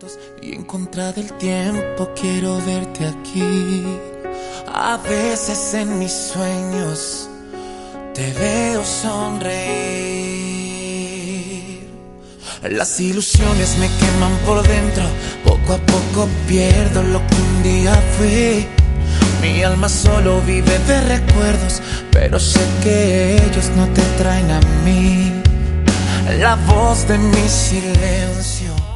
juntos y en contra del tiempo quiero verte aquí. A veces en mis sueños te veo sonreír. Las ilusiones me queman por dentro, poco a poco pierdo lo que un día fui. Mi alma solo vive de recuerdos, pero sé que ellos no te traen a mí. La voz de mi silencio